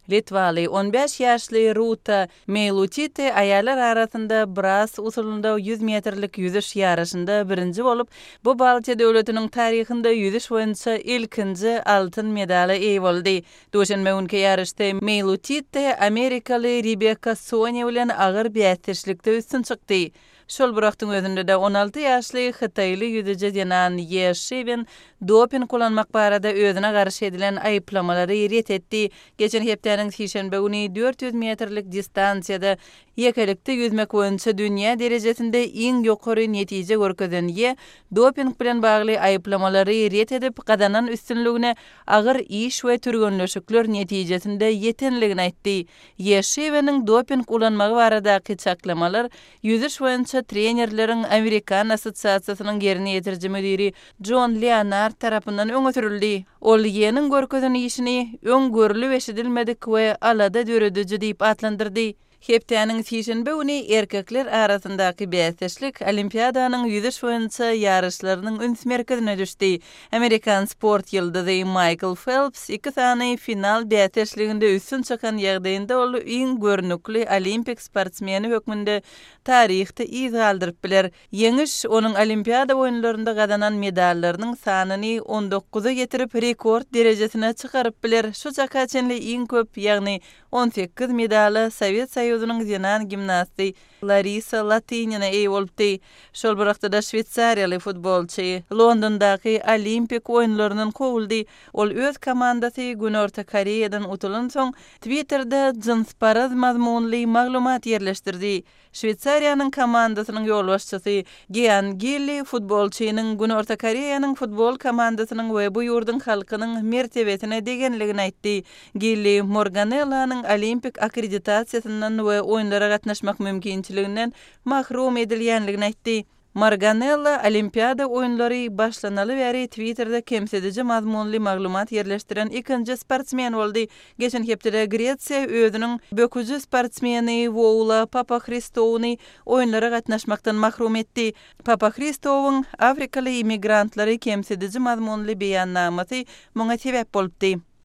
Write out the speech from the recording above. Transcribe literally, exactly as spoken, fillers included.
Litvalı on beş yaşlı Ruta Meilutite ayalar arasında Bras usulunda yüz metrlik yüzüş yarışında birinci bolup bu Baltiya döwletiniň taryhynda yüzüş boýunça ilkinji altyn medala eýe boldy. Duşanbe günkü yarışda Meilutite Amerikaly Rebecca Sonia bilen agyr bästirçilikde üstün çykdy. Şol bıraktyň özünde de on alty yaşly Hytaýly yüzüje Yanan Yeşevin doping kullanmak barada özüne garşy edilen aýyplamалary ret etdi. Geçen hepdeniň şişenbe güni dört yüz metrlik distansiýada ýekelikde yüzmek boýunça dünýä derejesinde iň ýokary netije görkezen ýe doping bilen bagly aýyplamалary ret edip gadanan üstünligine agyr iş we türgönleşikler netijesinde ýetenligini aýtdy. Yeşeviniň doping kullanmagy baradaky çaklamalar yüzüş boýunça trenerleriň Amerikan Asosiasiýasynyň ýerine ýetirji müdiri John Leonard tarapyndan öňe sürildi. Ol ýenin görkezeni işini öňgörülip eşidilmedik we alada dörediji diýip atlandyrdy. Hepdeniň şişenbe güni erkekler arasyndaky bästirçilik olimpiadanyň yüzüş boýunça yarışlarynyň üns merkezine düşdi. Amerikan sport ýyldyzy Michael Phelps iki sany final bästirçiliginde üstün çykan ýagdaýynda ol iň görnükli olimpik sportsmeni hökmünde taryhda iz galdyryp biler. Yeňiş onuň olimpiada oýunlarynda gadanan medallarynyň sanyny on dokuza getirip rekord derejesine çykaryp biler. Şu jaka çenli iň köp, ýagny on sekiz medally Sowet Soýuzynyň Yanan gimnasty Larissa Latinina eýe bolupdy. Şol bırakda da Şwitsariýaly futbolçy Londondaky olimpik oýunlarynyň kowuldy. Ol öz komandasy Günorta Koreýadan utulan soň Twitterda jinsparaz mazmunly maglumat ýerleşdirdi. Şwitsariýanyň komandasynyň ýolbaşçysy Gian Gilli futbolçynyň Günorta Koreýanyň futbol komandasynyň we bu ýurdun halkynyň mertebesine degenligini aýtdy. Gilli Morganellanyň olimpik akkreditasiýasyndan we oýunlara gatnaşmak mümkinçiliginden mahrum edilýänligini aýtdy. Morganella olimpiada oýunlary başlanaly bäri Twitterda kemsedici mazmunly maglumat ýerleşdiren ikinji sportsmen boldy. Geçen hepde Gretsiýa özüniň böküji sportsmeni Voula Papachristowyny oýunlara gatnaşmakdan mahrum etdi. Papachristowyň Afrikaly immigrantları kemsedici mazmunly beýannamasy muňa sebäp bolupdy.